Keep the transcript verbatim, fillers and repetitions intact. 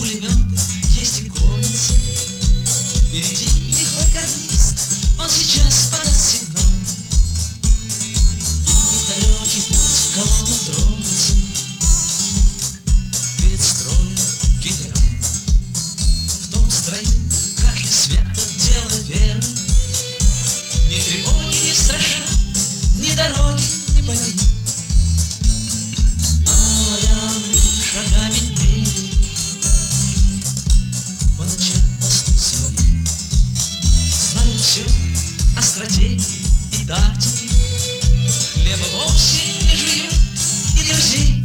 пулеметы, есть и конница. Впереди лихой карнист, он сейчас подаст сигнал. И далекий путь колонна тронется перед строем генерал. В том строю, как и свято дело веры, ни тревоги не страшат, ни дороги, ни бои. Оловянными шагами дни по ночам пастут свои. Знают все о стратегии и тактике, хлеба вовсе не жуют и друзей